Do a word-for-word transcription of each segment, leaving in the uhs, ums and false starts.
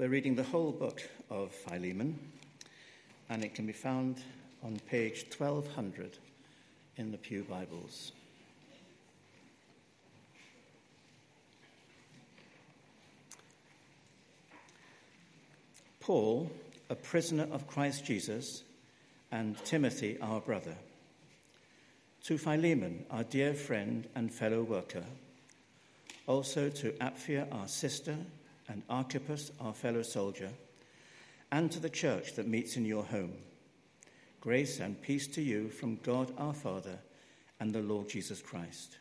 We're reading the whole book of Philemon, and it can be found on page twelve hundred in the Pew Bibles. Paul, a prisoner of Christ Jesus, and Timothy, our brother, to Philemon, our dear friend and fellow worker, also to Apphia, our sister, and Archippus, our fellow soldier, and to the church that meets in your home. Grace and peace to you from God our Father and the Lord Jesus Christ.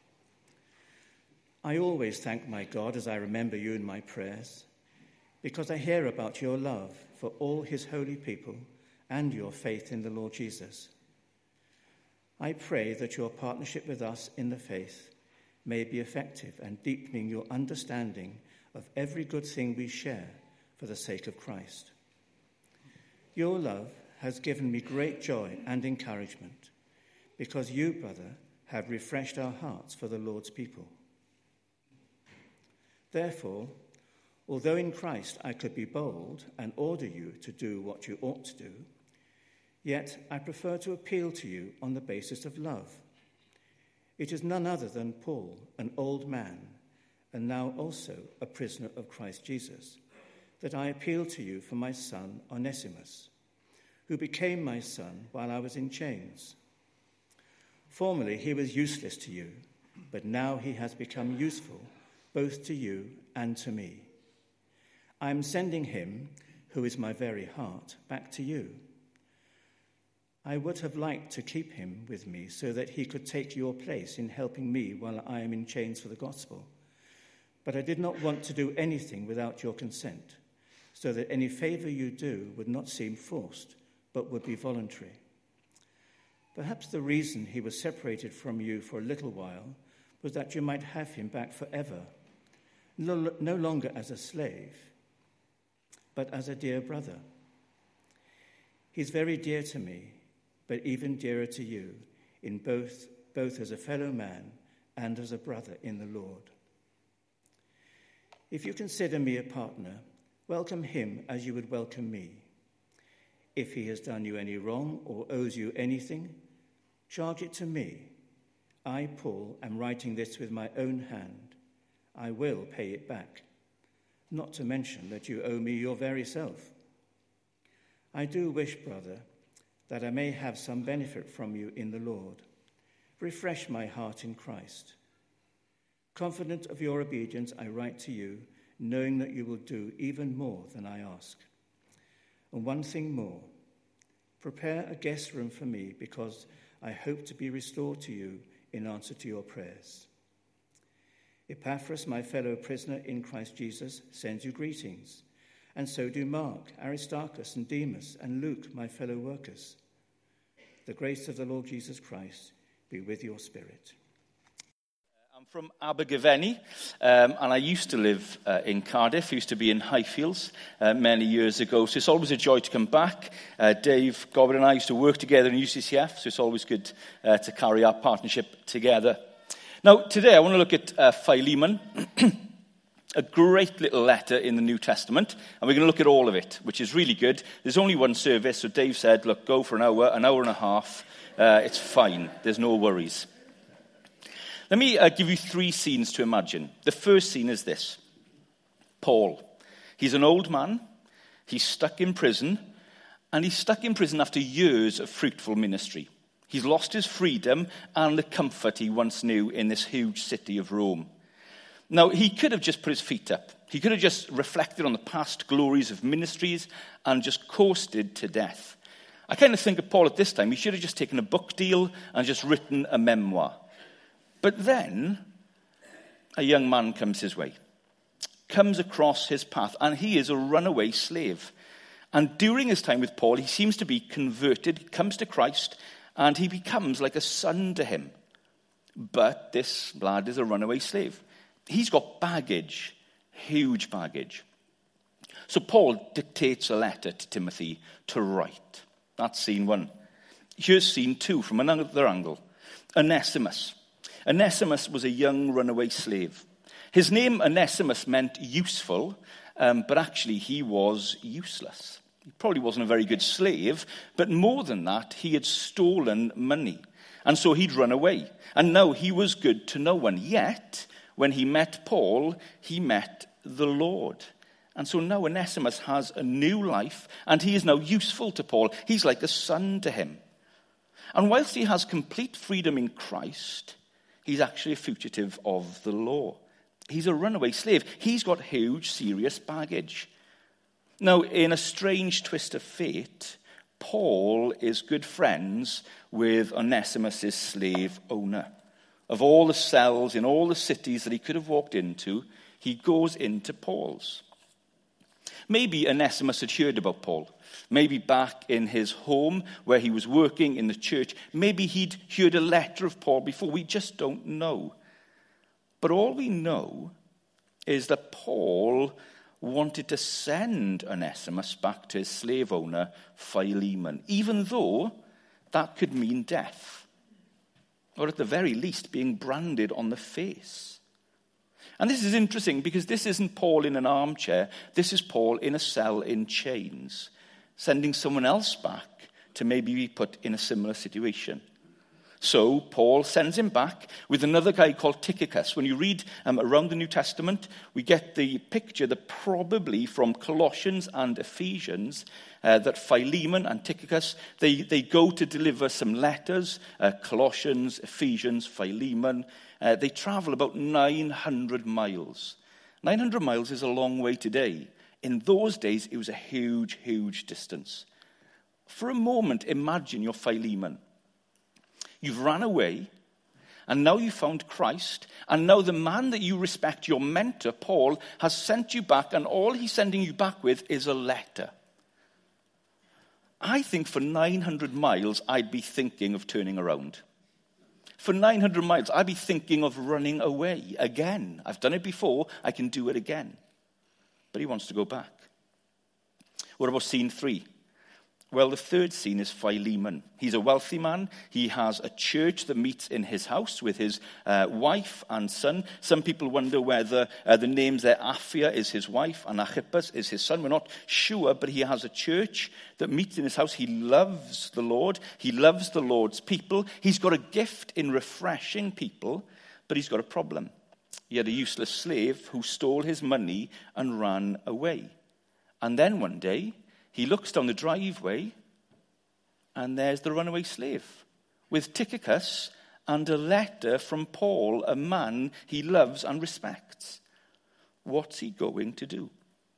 I always thank my God as I remember you in my prayers, because I hear about your love for all his holy people and your faith in the Lord Jesus. I pray that your partnership with us in the faith may be effective and deepening your understanding of every good thing we share for the sake of Christ. Your love has given me great joy and encouragement, because you, brother, have refreshed our hearts for the Lord's people. Therefore, although in Christ I could be bold and order you to do what you ought to do, yet I prefer to appeal to you on the basis of love. It is none other than Paul, an old man, and now also a prisoner of Christ Jesus, that I appeal to you for my son Onesimus, who became my son while I was in chains. Formerly he was useless to you, but now he has become useful both to you and to me. I am sending him, who is my very heart, back to you. I would have liked to keep him with me so that he could take your place in helping me while I am in chains for the gospel. But I did not want to do anything without your consent, so that any favor you do would not seem forced, but would be voluntary. Perhaps the reason he was separated from you for a little while was that you might have him back forever, no, no longer as a slave, but as a dear brother. He's very dear to me, but even dearer to you, in both, both as a fellow man and as a brother in the Lord. If you consider me a partner, welcome him as you would welcome me. If he has done you any wrong or owes you anything, charge it to me. I, Paul, am writing this with my own hand. I will pay it back, not to mention that you owe me your very self. I do wish, brother, that I may have some benefit from you in the Lord. Refresh my heart in Christ. Confident of your obedience, I write to you, knowing that you will do even more than I ask. And one thing more, prepare a guest room for me, because I hope to be restored to you in answer to your prayers. Epaphras, my fellow prisoner in Christ Jesus, sends you greetings, and so do Mark, Aristarchus, and Demas, and Luke, my fellow workers. The grace of the Lord Jesus Christ be with your spirit. I'm from Abergavenny, um, and I used to live uh, in Cardiff. I used to be in Highfields uh, many years ago, so it's always a joy to come back. Uh, Dave Gobbard and I used to work together in U C C F, so it's always good uh, to carry our partnership together. Now, today I want to look at uh, Philemon, a great little letter in the New Testament, and we're going to look at all of it, which is really good. There's only one service, so Dave said, look, go for an hour, an hour and a half. Uh, it's fine. There's no worries. Let me uh, give you three scenes to imagine. The first scene is this. Paul. He's an old man. He's stuck in prison. And he's stuck in prison after years of fruitful ministry. He's lost his freedom and the comfort he once knew in this huge city of Rome. Now, he could have just put his feet up. He could have just reflected on the past glories of ministries and just coasted to death. I kind of think of Paul at this time. He should have just taken a book deal and just written a memoir. But then, a young man comes his way, comes across his path, and he is a runaway slave. And during his time with Paul, he seems to be converted, he comes to Christ, and he becomes like a son to him. But this lad is a runaway slave. He's got baggage, huge baggage. So Paul dictates a letter to Timothy to write. That's scene one. Here's scene two from another angle. Onesimus. Onesimus was a young runaway slave. His name, Onesimus, meant useful, um, but actually he was useless. He probably wasn't a very good slave, but more than that, he had stolen money. And so he'd run away. And now he was good to no one. Yet, when he met Paul, he met the Lord. And so now Onesimus has a new life, and he is now useful to Paul. He's like a son to him. And whilst he has complete freedom in Christ, he's actually a fugitive of the law. He's a runaway slave. He's got huge, serious baggage. Now, in a strange twist of fate, Paul is good friends with Onesimus' slave owner. Of all the cells in all the cities that he could have walked into, he goes into Paul's. Maybe Onesimus had heard about Paul. Maybe back in his home where he was working in the church, maybe he'd heard a letter of Paul before. We just don't know. But all we know is that Paul wanted to send Onesimus back to his slave owner, Philemon, even though that could mean death, or at the very least being branded on the face. And this is interesting because this isn't Paul in an armchair. This is Paul in a cell in chains, sending someone else back to maybe be put in a similar situation. So Paul sends him back with another guy called Tychicus. When you read um, around the New Testament, we get the picture that probably from Colossians and Ephesians, uh, that Philemon and Tychicus, they, they go to deliver some letters, uh, Colossians, Ephesians, Philemon. Uh, they travel about nine hundred miles. nine hundred miles is a long way today. In those days, it was a huge, huge distance. For a moment, imagine you're Philemon. You've run away, and now you've found Christ, and now the man that you respect, your mentor, Paul, has sent you back, and all he's sending you back with is a letter. I think for nine hundred miles, I'd be thinking of turning around. For nine hundred miles, I'd be thinking of running away again. I've done it before, I can do it again. But he wants to go back. What about scene three? Well, the third scene is Philemon. He's a wealthy man. He has a church that meets in his house with his uh, wife and son. Some people wonder whether uh, the names there, Apphia is his wife and Archippus is his son. We're not sure, but he has a church that meets in his house. He loves the Lord. He loves the Lord's people. He's got a gift in refreshing people, but he's got a problem. He had a useless slave who stole his money and ran away. And then one day, he looks down the driveway, and there's the runaway slave with Tychicus and a letter from Paul, a man he loves and respects. What's he going to do?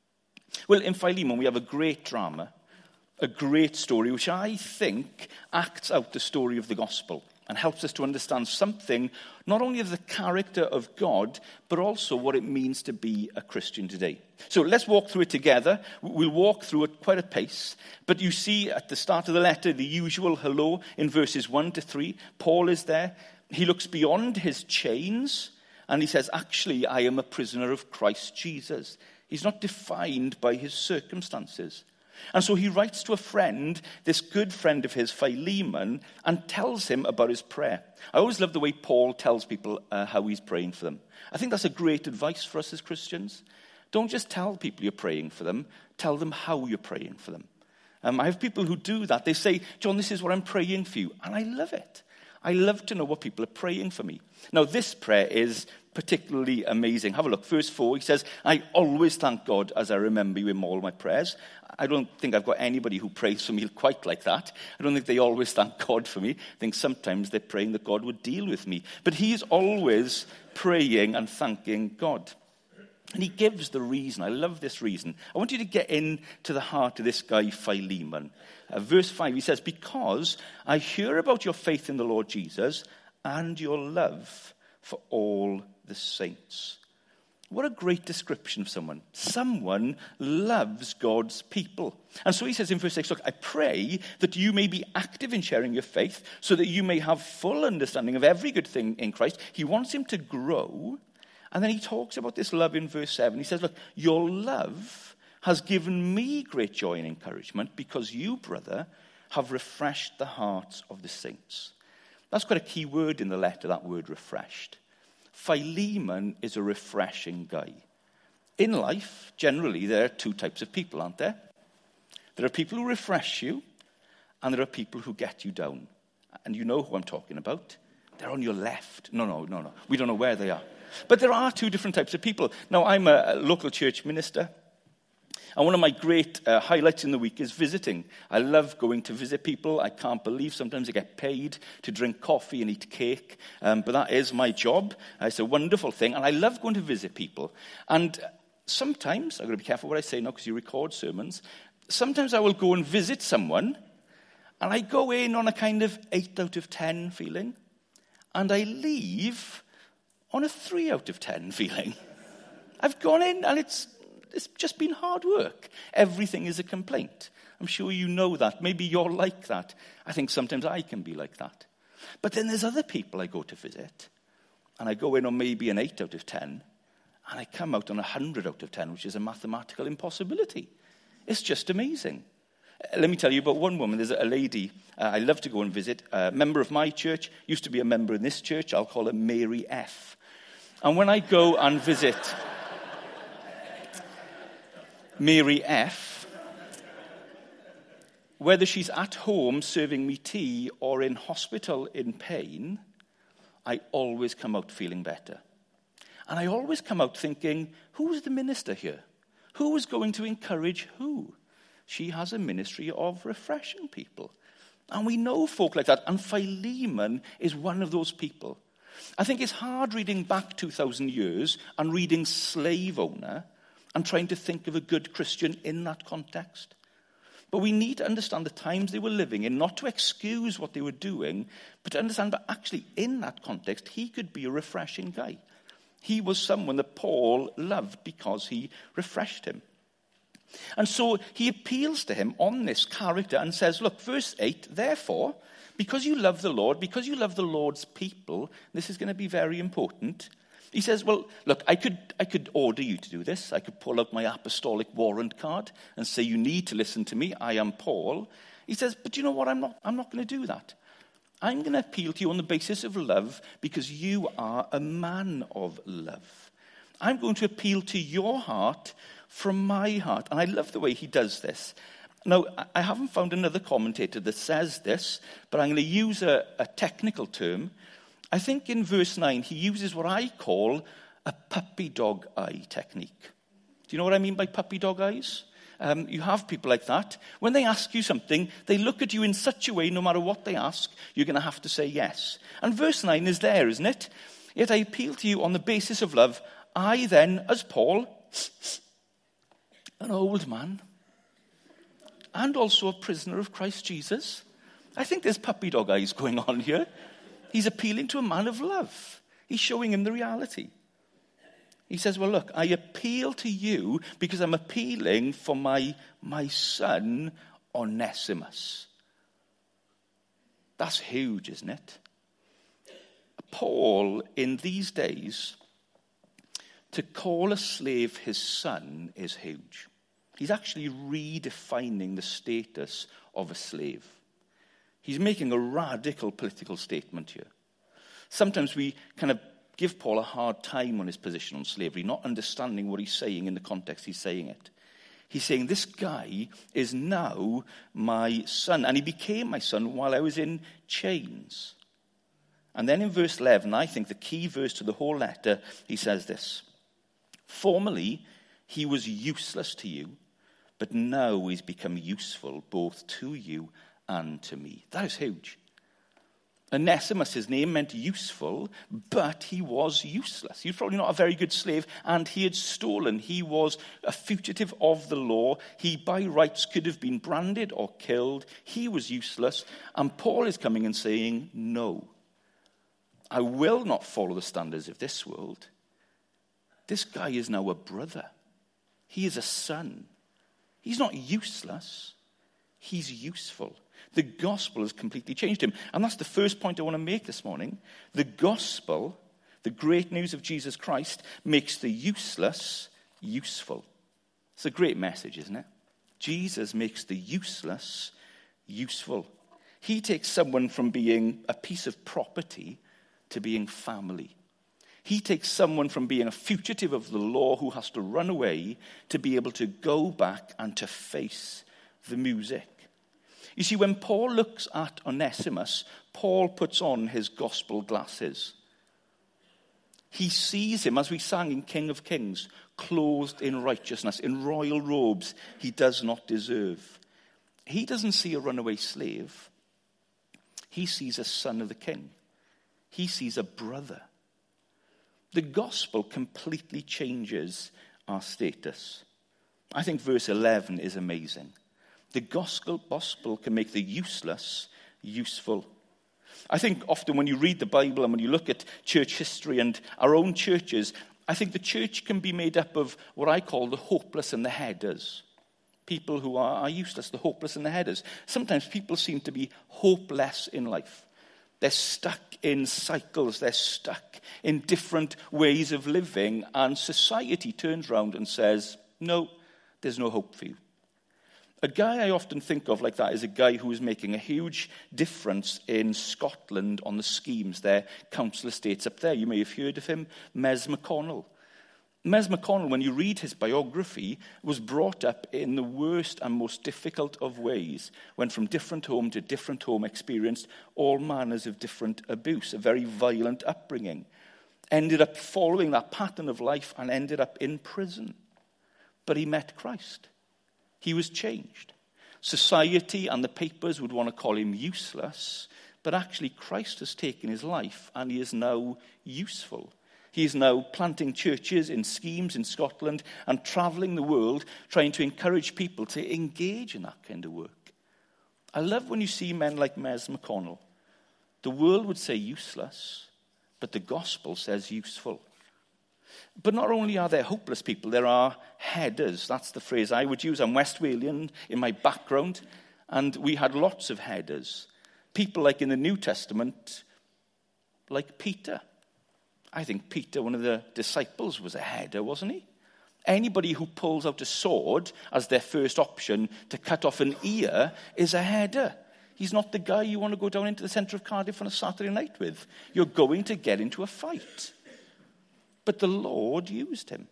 Well, in Philemon, we have a great drama, a great story, which I think acts out the story of the gospel and helps us to understand something, not only of the character of God, but also what it means to be a Christian today. So let's walk through it together. We'll walk through it quite a pace. But you see at the start of the letter, the usual hello in verses one to three. Paul is there. He looks beyond his chains, and he says, actually, I am a prisoner of Christ Jesus. He's not defined by his circumstances. And so he writes to a friend, this good friend of his, Philemon, and tells him about his prayer. I always love the way Paul tells people uh, how he's praying for them. I think that's a great advice for us as Christians. Don't just tell people you're praying for them. Tell them how you're praying for them. Um, I have people who do that. They say, John, this is what I'm praying for you. And I love it. I love to know what people are praying for me. Now, this prayer is particularly amazing. Have a look. Verse four, he says, I always thank God as I remember you in all my prayers. I don't think I've got anybody who prays for me quite like that. I don't think they always thank God for me. I think sometimes they're praying that God would deal with me. But he's always praying and thanking God. And he gives the reason. I love this reason. I want you to get into the heart of this guy, Philemon. Uh, verse five, he says, because I hear about your faith in the Lord Jesus and your love for all the saints. What a great description of someone. Someone loves God's people. And so he says in verse six, look, I pray that you may be active in sharing your faith so that you may have full understanding of every good thing in Christ. He wants him to grow. And then he talks about this love in verse seven. He says, look, your love has given me great joy and encouragement because you, brother, have refreshed the hearts of the saints. That's quite a key word in the letter, that word refreshed. Philemon is a refreshing guy. in life, generally, there are two types of people, aren't there? There are people who refresh you, and there are people who get you down. And you know who I'm talking about. They're on your left. No, no, no, no. We don't know where they are. But there are two different types of people. Now, I'm a local church minister. And one of my great uh, highlights in the week is visiting. I love going to visit people. I can't believe sometimes I get paid to drink coffee and eat cake. Um, but that is my job. Uh, it's a wonderful thing. And I love going to visit people. And sometimes, I've got to be careful what I say now because you record sermons. Sometimes I will go and visit someone. And I go in on a kind of eight out of ten feeling. And I leave on a three out of ten feeling. I've gone in and it's... It's just been hard work. Everything is a complaint. I'm sure you know that. Maybe you're like that. I think sometimes I can be like that. But then there's other people I go to visit, and I go in on maybe an eight out of ten, and I come out on a one hundred out of ten, which is a mathematical impossibility. It's just amazing. Uh, let me tell you about one woman. There's a lady uh, I love to go and visit, a member of my church, used to be a member in this church. I'll call her Mary F. And when I go and visit... Mary F, whether she's at home serving me tea or in hospital in pain, I always come out feeling better. And I always come out thinking, who's the minister here? Who is going to encourage who? She has a ministry of refreshing people. And we know folk like that. And Philemon is one of those people. I think it's hard reading back two thousand years and reading slave owner and trying to think of a good Christian in that context. But we need to understand the times they were living in, not to excuse what they were doing, but to understand that actually in that context, he could be a refreshing guy. He was someone that Paul loved because he refreshed him. And so he appeals to him on this character and says, look, verse eight, therefore, because you love the Lord, because you love the Lord's people, this is going to be very important. He says, well, look, I could I could order you to do this. I could pull out my apostolic warrant card and say, you need to listen to me. I am Paul. He says, but you know what? I'm not, I'm not going to do that. I'm going to appeal to you on the basis of love because you are a man of love. I'm going to appeal to your heart from my heart. And I love the way he does this. Now, I haven't found another commentator that says this, but I'm going to use a, a technical term. I think in verse nine, he uses what I call a puppy dog eye technique. Do you know what I mean by puppy dog eyes? Um, you have people like that. When they ask you something, they look at you in such a way, no matter what they ask, you're going to have to say yes. And verse nine is there, isn't it? Yet I appeal to you on the basis of love. I then, as Paul, an old man, and also a prisoner of Christ Jesus. I think there's puppy dog eyes going on here. He's appealing to a man of love. He's showing him the reality. He says, well, look, I appeal to you because I'm appealing for my, my son, Onesimus. That's huge, isn't it? Paul, in these days, to call a slave his son is huge. He's actually redefining the status of a slave. He's making a radical political statement here. Sometimes we kind of give Paul a hard time on his position on slavery, not understanding what he's saying in the context he's saying it. He's saying, this guy is now my son, and he became my son while I was in chains. And then in verse eleven, I think the key verse to the whole letter, he says this. Formerly, he was useless to you, but now he's become useful both to you and to me. That is huge. Onesimus, his name meant useful, but he was useless. He was probably not a very good slave, and he had stolen. He was a fugitive of the law. He, by rights, could have been branded or killed. He was useless, and Paul is coming and saying, no, I will not follow the standards of this world. This guy is now a brother. He is a son. He's not useless. He's useful. The gospel has completely changed him. And that's the first point I want to make this morning. The gospel, the great news of Jesus Christ, makes the useless useful. It's a great message, isn't it? Jesus makes the useless useful. He takes someone from being a piece of property to being family. He takes someone from being a fugitive of the law who has to run away to be able to go back and to face the music. You see, when Paul looks at Onesimus, Paul puts on his gospel glasses. He sees him, as we sang in King of Kings, clothed in righteousness, in royal robes he does not deserve. He doesn't see a runaway slave. He sees a son of the king. He sees a brother. The gospel completely changes our status. I think verse eleven is amazing. The gospel, gospel can make the useless useful. I think often when you read the Bible and when you look at church history and our own churches, I think the church can be made up of what I call the hopeless and the headers. People who are, are useless, the hopeless and the headers. Sometimes people seem to be hopeless in life. They're stuck in cycles. They're stuck in different ways of living. And society turns around and says, no, there's no hope for you. A guy I often think of like that is a guy who is making a huge difference in Scotland on the schemes, their council estates up there. You may have heard of him, Mes McConnell. Mes McConnell, when you read his biography, was brought up in the worst and most difficult of ways, went from different home to different home, experienced all manners of different abuse, a very violent upbringing, ended up following that pattern of life and ended up in prison. But he met Christ. He was changed. Society and the papers would want to call him useless, but actually Christ has taken his life and he is now useful. He is now planting churches in schemes in Scotland and traveling the world trying to encourage people to engage in that kind of work. I love when you see men like Mes McConnell. The world would say useless, but the gospel says useful. But not only are there hopeless people, there are headers. That's the phrase I would use. I'm West Walian in my background, and we had lots of headers. People like in the New Testament, like Peter. I think Peter, one of the disciples, was a header, wasn't he? Anybody who pulls out a sword as their first option to cut off an ear is a header. He's not the guy you want to go down into the centre of Cardiff on a Saturday night with. You're going to get into a fight. But the Lord used him.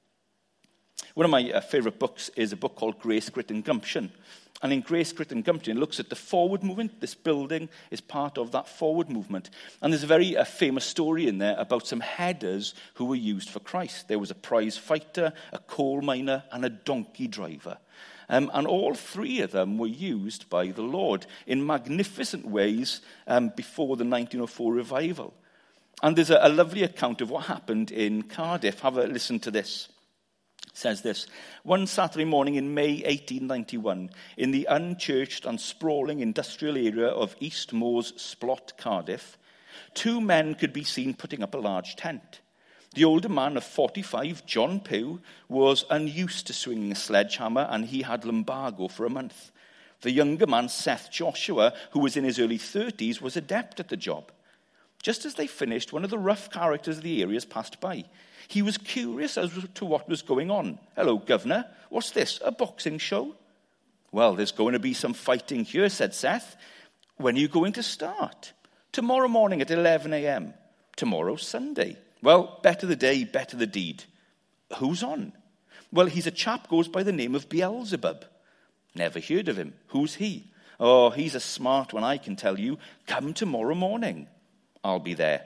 One of my uh, favourite books is a book called Grace, Grit and Gumption. And in Grace, Grit and Gumption, it looks at the forward movement. This building is part of that forward movement. And there's a very uh, famous story in there about some headers who were used for Christ. There was a prize fighter, a coal miner, and a donkey driver. Um, and all three of them were used by the Lord in magnificent ways um, before the nineteen oh four revival. And there's a, a lovely account of what happened in Cardiff. Have a listen to this. It says this: one Saturday morning in May eighteen ninety-one, in the unchurched and sprawling industrial area of East Moors, Splot, Cardiff, two men could be seen putting up a large tent. The older man of forty-five, John Pugh, was unused to swinging a sledgehammer, and he had lumbago for a month. The younger man, Seth Joshua, who was in his early thirties, was adept at the job. Just as they finished, one of the rough characters of the areas passed by. He was curious as to what was going on. "Hello, Governor. What's this, a boxing show?" "Well, there's going to be some fighting here," said Seth. "When are you going to start?" "Tomorrow morning at eleven a.m. "Tomorrow's Sunday." "Well, better the day, better the deed." "Who's on?" "Well, he's a chap goes by the name of Beelzebub." "Never heard of him. Who's he?" "Oh, he's a smart one, I can tell you. Come tomorrow morning." "I'll be there."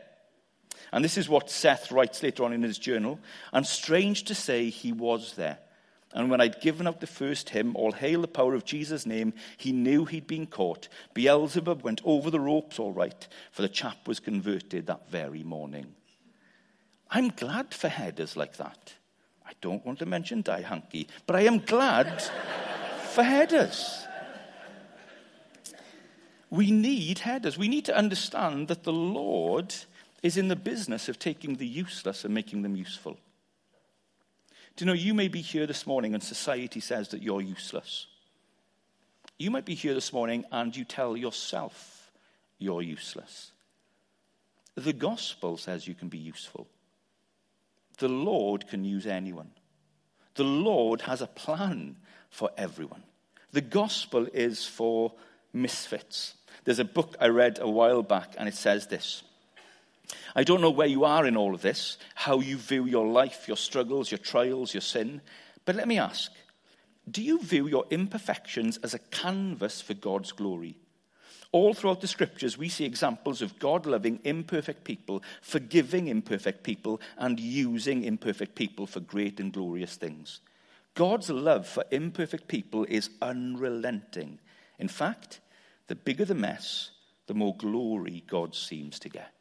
And this is what Seth writes later on in his journal. "And strange to say, he was there. And when I'd given out the first hymn, 'All Hail the Power of Jesus' Name,' he knew he'd been caught. Beelzebub went over the ropes all right, for the chap was converted that very morning." I'm glad for headers like that. I don't want to mention Die Hanky, but I am glad for headers. We need headers. We need to understand that the Lord is in the business of taking the useless and making them useful. Do you know, you may be here this morning and society says that you're useless. You might be here this morning and you tell yourself you're useless. The gospel says you can be useful. The Lord can use anyone. The Lord has a plan for everyone. The gospel is for misfits. There's a book I read a while back, and it says this: I don't know where you are in all of this, how you view your life, your struggles, your trials, your sin. But let me ask, do you view your imperfections as a canvas for God's glory? All throughout the scriptures, we see examples of God loving imperfect people, forgiving imperfect people, and using imperfect people for great and glorious things. God's love for imperfect people is unrelenting. In fact, the bigger the mess, the more glory God seems to get.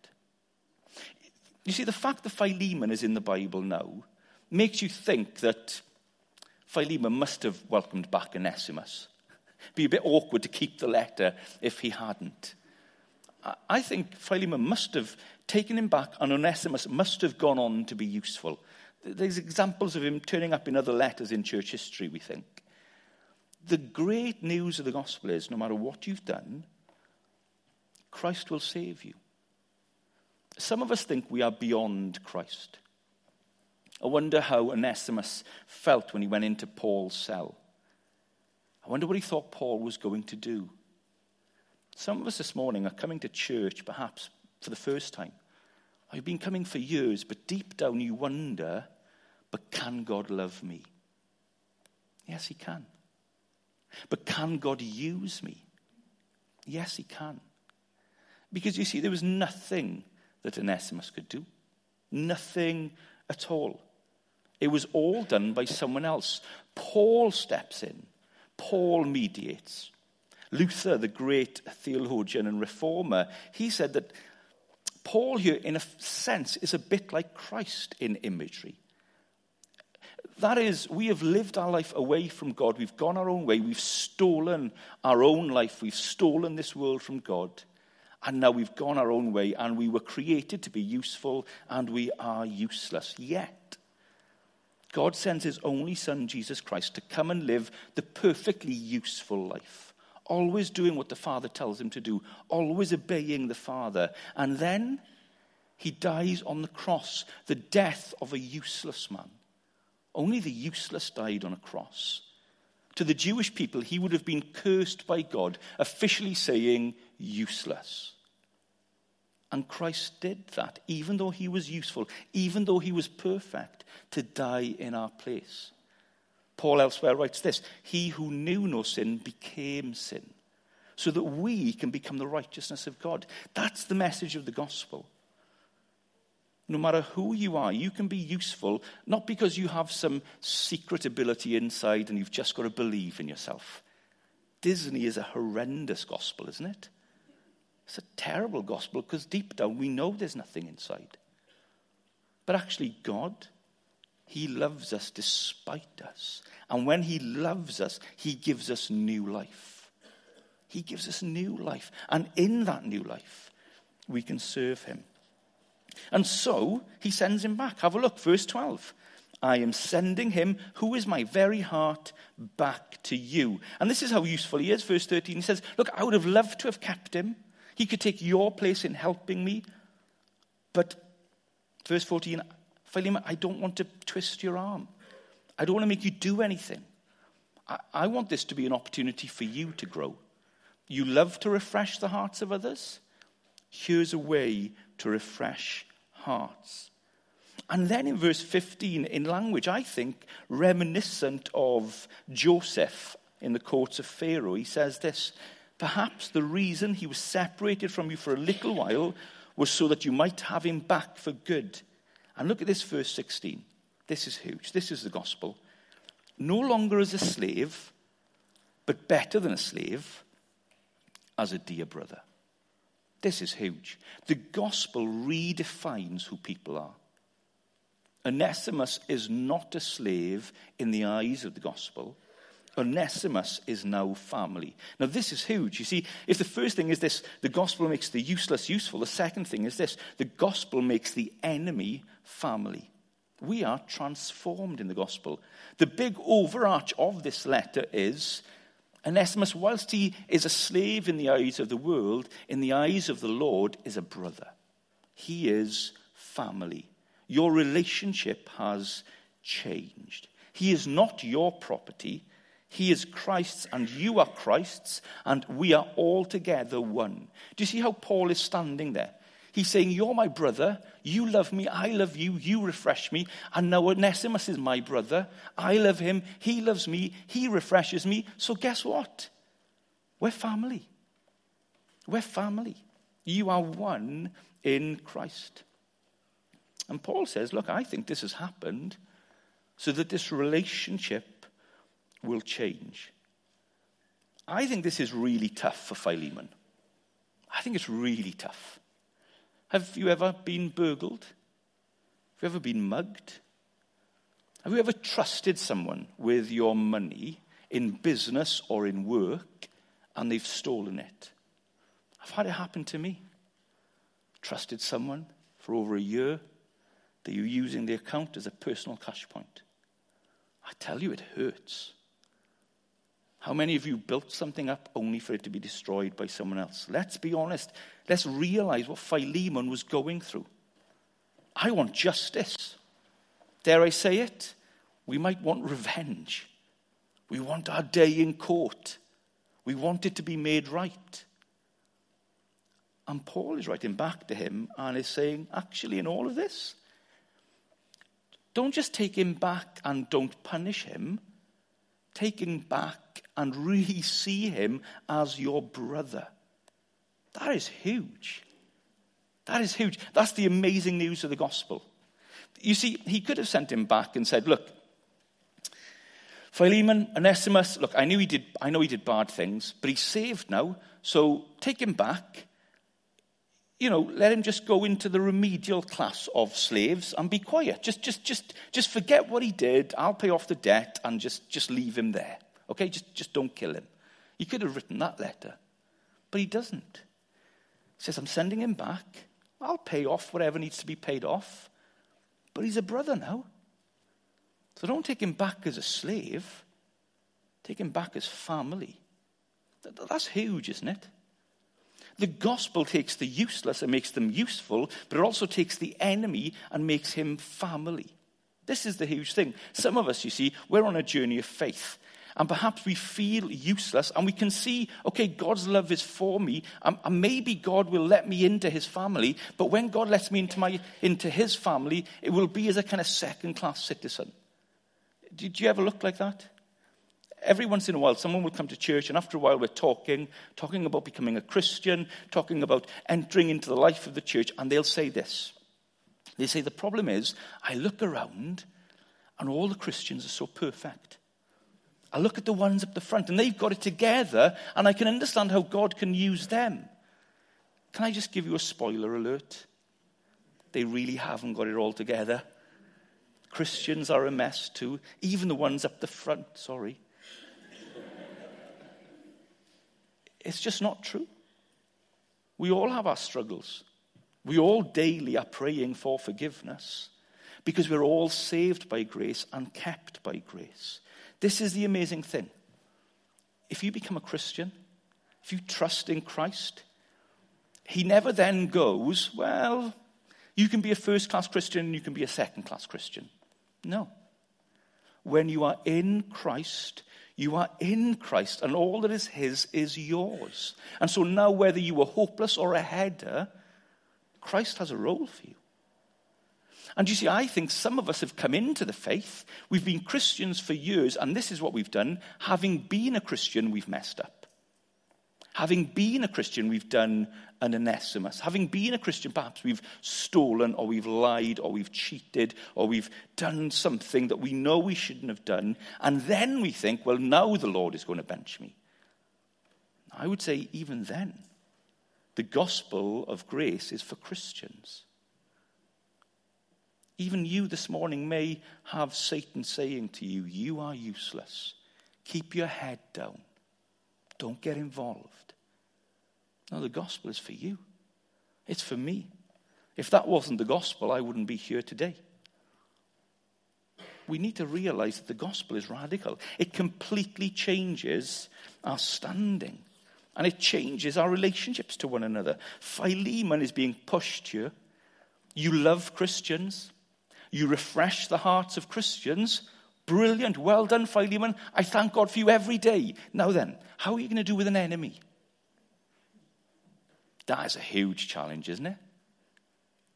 You see, the fact that Philemon is in the Bible now makes you think that Philemon must have welcomed back Onesimus. It'd be a bit awkward to keep the letter if he hadn't. I think Philemon must have taken him back, and Onesimus must have gone on to be useful. There's examples of him turning up in other letters in church history, we think. The great news of the gospel is, no matter what you've done, Christ will save you. Some of us think we are beyond Christ. I wonder how Onesimus felt when he went into Paul's cell. I wonder what he thought Paul was going to do. Some of us this morning are coming to church perhaps for the first time. Or you've been coming for years, but deep down you wonder, but can God love me? Yes, he can. But can God use me? Yes, he can. Because you see, there was nothing that Onesimus could do. Nothing at all. It was all done by someone else. Paul steps in. Paul mediates. Luther, the great theologian and reformer, he said that Paul here, in a sense, is a bit like Christ in imagery. That is, we have lived our life away from God. We've gone our own way. We've stolen our own life. We've stolen this world from God. And now we've gone our own way, and we were created to be useful, and we are useless. Yet, God sends his only son, Jesus Christ, to come and live the perfectly useful life, always doing what the Father tells him to do, always obeying the Father. And then he dies on the cross, the death of a useless man. Only the useless died on a cross. To the Jewish people, he would have been cursed by God, officially saying, useless. And Christ did that, even though he was useful, even though he was perfect, to die in our place. Paul elsewhere writes this, he who knew no sin became sin, so that we can become the righteousness of God. That's the message of the gospel. No matter who you are, you can be useful, not because you have some secret ability inside and you've just got to believe in yourself. Disney is a horrendous gospel, isn't it? It's a terrible gospel because deep down we know there's nothing inside. But actually God, he loves us despite us. And when he loves us, he gives us new life. He gives us new life. And in that new life, we can serve him. And so he sends him back. Have a look, verse twelve. I am sending him, who is my very heart, back to you. And this is how useful he is. Verse thirteen, he says, look, I would have loved to have kept him. He could take your place in helping me. But, verse fourteen, Philemon, I don't want to twist your arm. I don't want to make you do anything. I, I want this to be an opportunity for you to grow. You love to refresh the hearts of others. Here's a way to refresh hearts. And then in verse fifteen, in language, I think, reminiscent of Joseph in the courts of Pharaoh, he says this, perhaps the reason he was separated from you for a little while was so that you might have him back for good. And look at this verse sixteen. This is huge. This is the gospel. No longer as a slave, but better than a slave, as a dear brother. This is huge. The gospel redefines who people are. Onesimus is not a slave in the eyes of the gospel. Onesimus is now family. Now this is huge. You see, if the first thing is this, the gospel makes the useless useful, the second thing is this, the gospel makes the enemy family. We are transformed in the gospel. The big overarch of this letter is, Onesimus, whilst he is a slave in the eyes of the world, in the eyes of the Lord is a brother. He is family. Your relationship has changed. He is not your property. He is Christ's and you are Christ's, and we are all together one. Do you see how Paul is standing there? He's saying, you're my brother, you love me, I love you, you refresh me, and now Onesimus is my brother, I love him, he loves me, he refreshes me, so guess what? We're family. We're family. You are one in Christ. And Paul says, look, I think this has happened so that this relationship will change. I think this is really tough for Philemon. I think it's really tough. Have you ever been burgled? Have you ever been mugged? Have you ever trusted someone with your money in business or in work and they've stolen it? I've had it happen to me. Trusted someone for over a year. That you're using the account as a personal cash point. I tell you, it hurts. How many of you built something up only for it to be destroyed by someone else? Let's be honest. Let's realize what Philemon was going through. I want justice. Dare I say it? We might want revenge. We want our day in court. We want it to be made right. And Paul is writing back to him and is saying, actually, in all of this, don't just take him back and don't punish him. Take him back and really see him as your brother. That is huge. That is huge. That's the amazing news of the gospel. You see, he could have sent him back and said, look, Philemon, Onesimus, look, I knew he did, I know he did bad things, but he's saved now, so take him back. You know, let him just go into the remedial class of slaves and be quiet. Just, just, just, just forget what he did. I'll pay off the debt and just, just leave him there. Okay, just, just don't kill him. He could have written that letter, but he doesn't. He says, I'm sending him back. I'll pay off whatever needs to be paid off, but he's a brother now. So don't take him back as a slave. Take him back as family. That's huge, isn't it? The gospel takes the useless and makes them useful, but it also takes the enemy and makes him family. This is the huge thing. Some of us, you see, we're on a journey of faith. And perhaps we feel useless and we can see, okay, God's love is for me. And, and maybe God will let me into his family. But when God lets me into, my, into his family, it will be as a kind of second-class citizen. Did you ever look like that? Every once in a while, someone will come to church, and after a while we're talking, talking about becoming a Christian, talking about entering into the life of the church, and they'll say this. They say, the problem is, I look around, and all the Christians are so perfect. I look at the ones up the front, and they've got it together, and I can understand how God can use them. Can I just give you a spoiler alert? They really haven't got it all together. Christians are a mess too, even the ones up the front, sorry. It's just not true. We all have our struggles. We all daily are praying for forgiveness because we're all saved by grace and kept by grace. This is the amazing thing. If you become a Christian, if you trust in Christ, he never then goes, well, you can be a first-class Christian and you can be a second-class Christian. No. When you are in Christ, you are in Christ, and all that is his is yours. And so now, whether you were hopeless or a header, Christ has a role for you. And you see, I think some of us have come into the faith. We've been Christians for years, and this is what we've done. Having been a Christian, we've messed up. Having been a Christian, we've done an Onesimus. Having been a Christian, perhaps we've stolen or we've lied or we've cheated or we've done something that we know we shouldn't have done. And then we think, well, now the Lord is going to bench me. I would say even then, the gospel of grace is for Christians. Even you this morning may have Satan saying to you, you are useless. Keep your head down. Don't get involved. No, the gospel is for you. It's for me. If that wasn't the gospel, I wouldn't be here today. We need to realize that the gospel is radical. It completely changes our standing. And it changes our relationships to one another. Philemon is being pushed here. You love Christians. You refresh the hearts of Christians. Brilliant. Well done, Philemon. I thank God for you every day. Now then, how are you going to do with an enemy? That is a huge challenge, isn't it?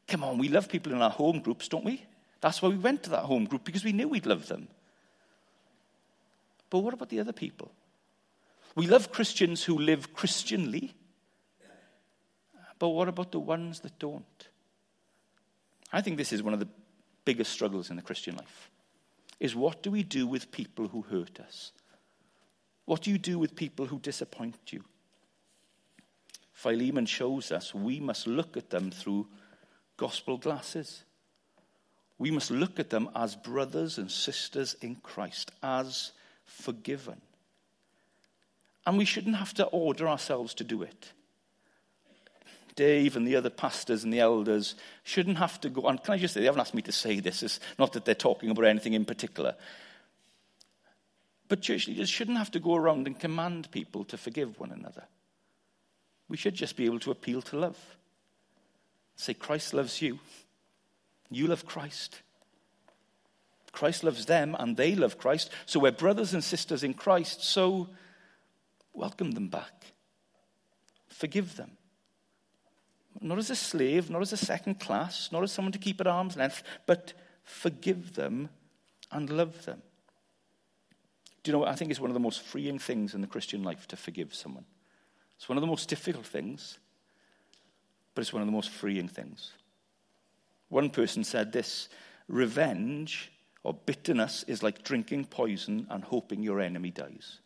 Come on, we love people in our home groups, don't we? That's why we went to that home group, because we knew we'd love them. But what about the other people? We love Christians who live Christianly. But what about the ones that don't? I think this is one of the biggest struggles in the Christian life, is what do we do with people who hurt us? What do you do with people who disappoint you? Philemon shows us we must look at them through gospel glasses. We must look at them as brothers and sisters in Christ, as forgiven. And we shouldn't have to order ourselves to do it. Dave and the other pastors and the elders shouldn't have to go, and can I just say, they haven't asked me to say this, it's not that they're talking about anything in particular. But church leaders shouldn't have to go around and command people to forgive one another. We should just be able to appeal to love. Say, Christ loves you. You love Christ. Christ loves them and they love Christ. So we're brothers and sisters in Christ. So welcome them back. Forgive them. Not as a slave, not as a second class, not as someone to keep at arm's length, but forgive them and love them. Do you know what? I think it's one of the most freeing things in the Christian life to forgive someone. It's one of the most difficult things, but it's one of the most freeing things. One person said this: revenge or bitterness is like drinking poison and hoping your enemy dies.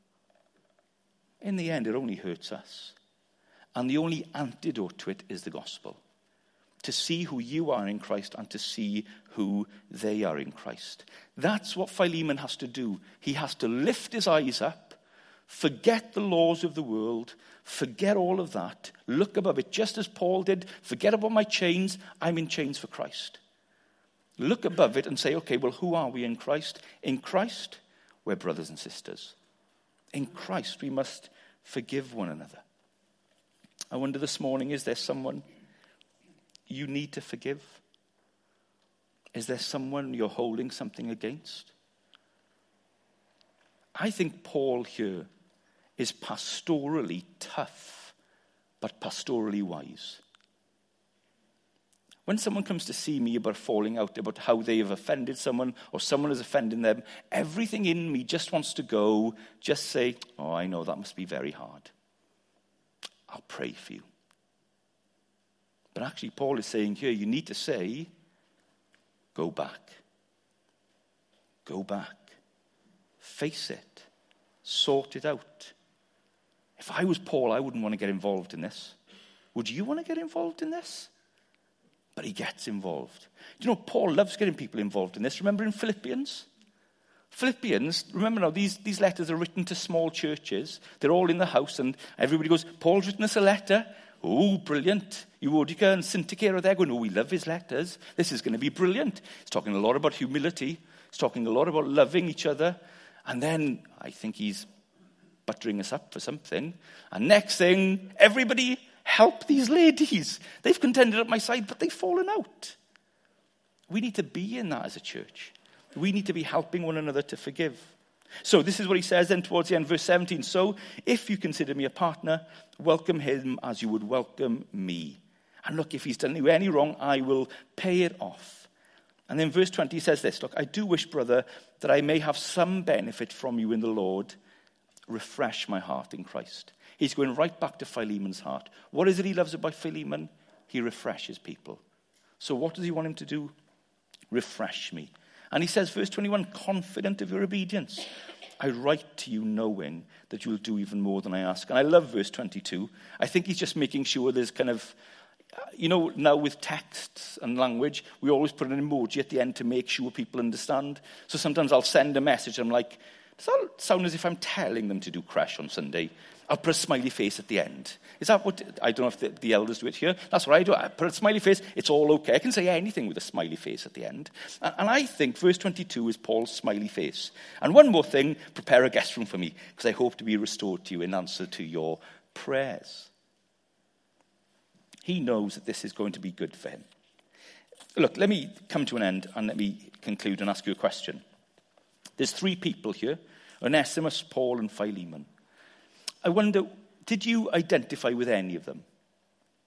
In the end, it only hurts us. And the only antidote to it is the gospel. To see who you are in Christ and to see who they are in Christ. That's what Philemon has to do. He has to lift his eyes up, forget the laws of the world, forget all of that, look above it, just as Paul did. Forget about my chains, I'm in chains for Christ. Look above it and say, okay, well, who are we in Christ? In Christ, we're brothers and sisters. In Christ, we must forgive one another. I wonder this morning, is there someone you need to forgive? Is there someone you're holding something against? I think Paul here is pastorally tough, but pastorally wise. When someone comes to see me about falling out, about how they have offended someone or someone is offending them, everything in me just wants to go, just say, oh, I know that must be very hard. I'll pray for you. But actually, Paul is saying here, you need to say, go back. Go back. Face it. Sort it out. If I was Paul, I wouldn't want to get involved in this. Would you want to get involved in this? But he gets involved. Do you know, Paul loves getting people involved in this. Remember in Philippians? Philippians, remember now, these, these letters are written to small churches. They're all in the house, and everybody goes, Paul's written us a letter. Oh, brilliant. Euodica and Syntyche are there going, oh, we love his letters. This is going to be brilliant. He's talking a lot about humility. He's talking a lot about loving each other. And then I think he's buttering us up for something. And next thing, everybody help these ladies. They've contended at my side, but they've fallen out. We need to be in that as a church. We need to be helping one another to forgive. So this is what he says then towards the end, verse seventeen. So if you consider me a partner, welcome him as you would welcome me. And look, if he's done you any wrong, I will pay it off. And then verse twenty says this, look, I do wish, brother, that I may have some benefit from you in the Lord. Refresh my heart in Christ. He's going right back to Philemon's heart. What is it he loves about Philemon? He refreshes people. So what does he want him to do? Refresh me. And he says, verse twenty-one, confident of your obedience. I write to you knowing that you'll do even more than I ask. And I love verse twenty-two. I think he's just making sure there's kind of, you know, now with texts and language, we always put an emoji at the end to make sure people understand. So sometimes I'll send a message, I'm like, does that sound as if I'm telling them to do crash on Sunday? I'll put a smiley face at the end. Is that what, I don't know if the, the elders do it here. That's what I do. I put a smiley face. It's all okay. I can say anything with a smiley face at the end. And, and I think verse twenty-two is Paul's smiley face. And one more thing, prepare a guest room for me, because I hope to be restored to you in answer to your prayers. He knows that this is going to be good for him. Look, let me come to an end and let me conclude and ask you a question. There's three people here, Onesimus, Paul, and Philemon. I wonder, did you identify with any of them?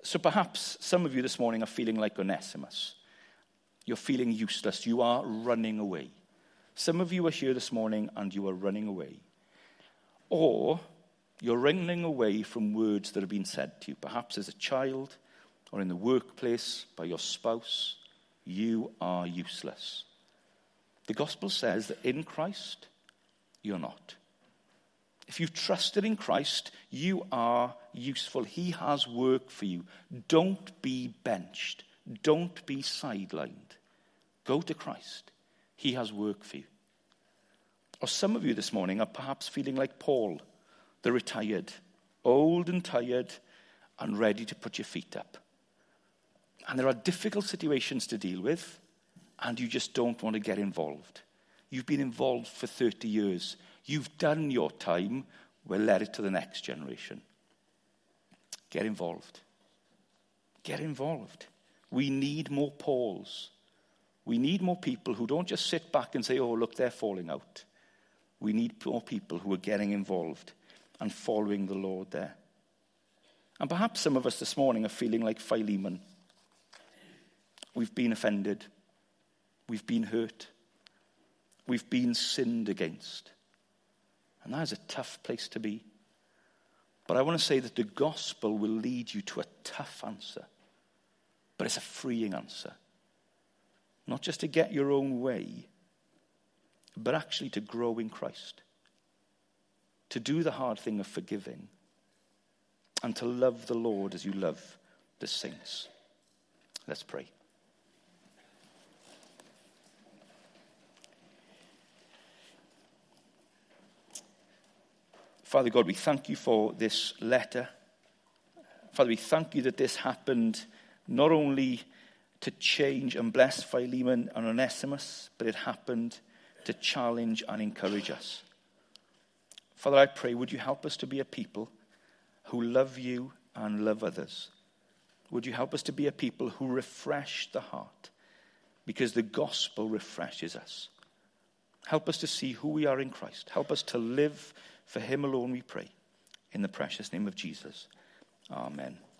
So perhaps some of you this morning are feeling like Onesimus. You're feeling useless. You are running away. Some of you are here this morning and you are running away. Or you're running away from words that have been said to you, perhaps as a child or in the workplace by your spouse. You are useless. The gospel says that in Christ, you're not. If you've trusted in Christ, you are useful. He has work for you. Don't be benched. Don't be sidelined. Go to Christ. He has work for you. Or some of you this morning are perhaps feeling like Paul, the retired, old and tired and ready to put your feet up. And there are difficult situations to deal with, and you just don't want to get involved. You've been involved for thirty years. You've done your time. We'll let it to the next generation. Get involved. Get involved. We need more Pauls. We need more people who don't just sit back and say, oh, look, they're falling out. We need more people who are getting involved and following the Lord there. And perhaps some of us this morning are feeling like Philemon. We've been offended. We've been hurt. We've been sinned against. And that is a tough place to be. But I want to say that the gospel will lead you to a tough answer. But it's a freeing answer. Not just to get your own way, but actually to grow in Christ. To do the hard thing of forgiving. And to love the Lord as you love the saints. Let's pray. Father God, we thank you for this letter. Father, we thank you that this happened not only to change and bless Philemon and Onesimus, but it happened to challenge and encourage us. Father, I pray, would you help us to be a people who love you and love others? Would you help us to be a people who refresh the heart, because the gospel refreshes us. Help us to see who we are in Christ. Help us to live for him alone, we pray. In the precious name of Jesus. Amen.